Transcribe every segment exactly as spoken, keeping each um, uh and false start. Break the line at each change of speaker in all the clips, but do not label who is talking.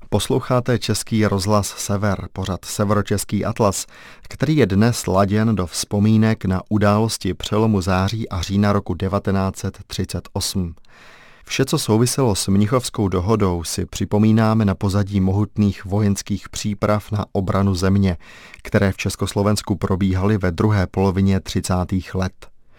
Posloucháte Český rozhlas Sever, pořad Severočeský atlas, který je dnes laděn do vzpomínek na události přelomu září a října roku devatenáct set třicet osm. Vše, co souviselo s Mnichovskou dohodou, si připomínáme na pozadí mohutných vojenských příprav na obranu země, které v Československu probíhaly ve druhé polovině třicátých let.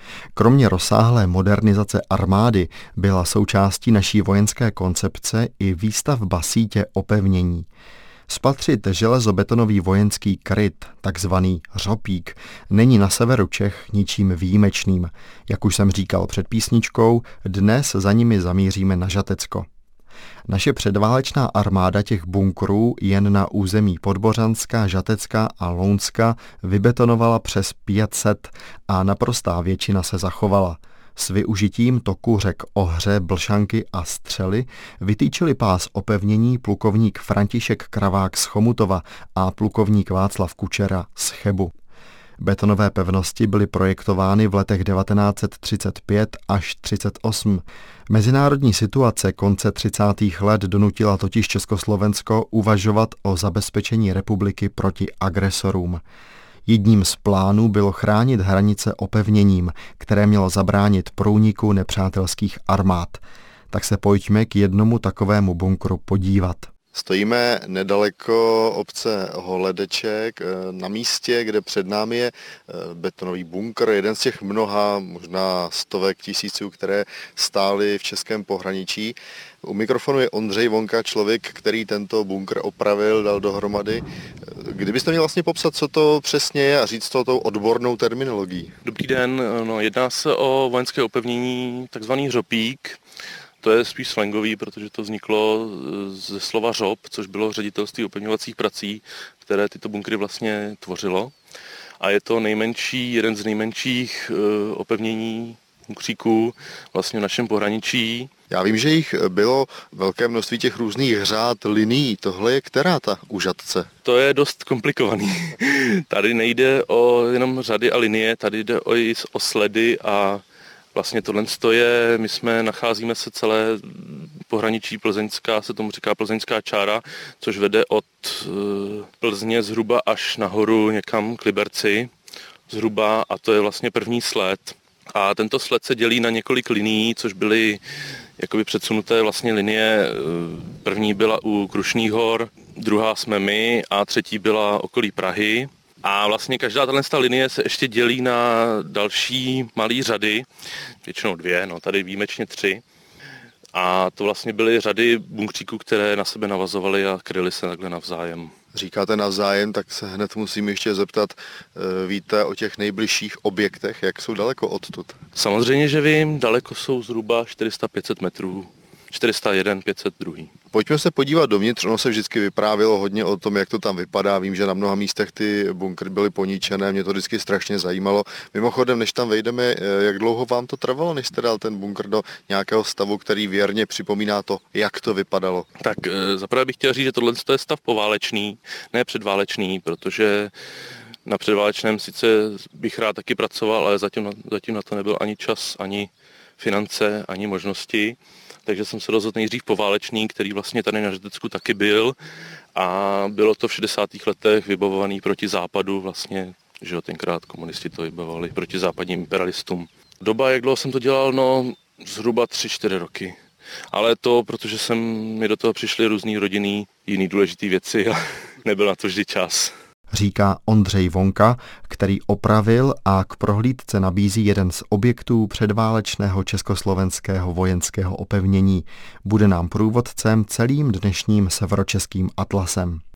Kromě rozsáhlé modernizace armády byla součástí naší vojenské koncepce i výstavba sítě opevnění. Spatřit železobetonový vojenský kryt, takzvaný řopík, není na severu Čech ničím výjimečným. Jak už jsem říkal před písničkou, dnes za nimi zamíříme na Žatecko. Naše předválečná armáda těch bunkrů jen na území Podbořanska, Žatecka a Lounska vybetonovala přes pět set a naprostá většina se zachovala. S využitím toku řek Ohře, Blšanky a Střely vytýčili pás opevnění plukovník František Kravák z Chomutova a plukovník Václav Kučera z Chebu. Betonové pevnosti byly projektovány v letech devatenáct set třicet pět až třicet osm. Mezinárodní situace konce třicátých let donutila totiž Československo uvažovat o zabezpečení republiky proti agresorům. Jedním z plánů bylo chránit hranice opevněním, které mělo zabránit průniku nepřátelských armád. Tak se pojďme k jednomu takovému bunkru podívat.
Stojíme nedaleko obce Holedeček na místě, kde před námi je betonový bunkr, jeden z těch mnoha, možná stovek tisíců, které stály v českém pohraničí. U mikrofonu je Ondřej Vonka, člověk, který tento bunkr opravil, dal dohromady. Kdybyste měl vlastně popsat, co to přesně je a říct to tou odbornou terminologií.
Dobrý den, no, jedná se o vojenské opevnění, takzvaný řopík. To je spíš slangový, protože to vzniklo ze slova řop, což bylo ředitelství opevňovacích prací, které tyto bunkry vlastně tvořilo. A je to nejmenší, jeden z nejmenších uh, opevnění bunkříků vlastně v našem pohraničí.
Já vím, že jich bylo velké množství těch různých řád, linií. Tohle je která ta u Žatce?
To je dost komplikovaný. Tady nejde o jenom řady a linie, tady jde o, o sledy a vlastně tohle je, my jsme, nacházíme se celé pohraničí plzeňská, se tomu říká plzeňská čára, což vede od Plzně zhruba až nahoru někam k Liberci zhruba a to je vlastně první sled. A tento sled se dělí na několik linií, což byly jakoby předsunuté vlastně linie. První byla u Krušných hor, druhá jsme my a třetí byla okolí Prahy. A vlastně každá tato linie se ještě dělí na další malé řady, většinou dvě, no tady výjimečně tři. A to vlastně byly řady bunkříků, které na sebe navazovaly a kryly se takhle navzájem.
Říkáte navzájem, tak se hned musím ještě zeptat, víte o těch nejbližších objektech, jak jsou daleko odtud?
Samozřejmě, že vím, daleko jsou zhruba čtyři sta pět set metrů. čtyři sta jedna, pět set dva.
Pojďme se podívat dovnitř, ono se vždycky vyprávělo hodně o tom, jak to tam vypadá. Vím, že na mnoha místech ty bunkry byly poničené, mě to vždycky strašně zajímalo. Mimochodem, než tam vejdeme, jak dlouho vám to trvalo, než jste dal ten bunkr do nějakého stavu, který věrně připomíná to, jak to vypadalo?
Tak zaprvé bych chtěl říct, že tohle je stav poválečný, ne předválečný, protože na předválečném sice bych rád taky pracoval, ale zatím na, zatím na to nebyl ani čas, ani finance, ani možnosti. Takže jsem se rozhodl nejdřív poválečný, který vlastně tady na Žatecku taky byl a bylo to v šedesátých letech vybavovaný proti západu vlastně, že jo, tenkrát komunisti to vybavovali proti západním imperialistům. Doba, jak dlouho jsem to dělal, no zhruba tři čtyři roky. Ale to, protože jsem mi do toho přišly různý rodinný, jiný důležitý věci a nebyl na to vždy čas.
Říká Ondřej Vonka, který opravil a k prohlídce nabízí jeden z objektů předválečného československého vojenského opevnění. Bude nám průvodcem celým dnešním severočeským atlasem.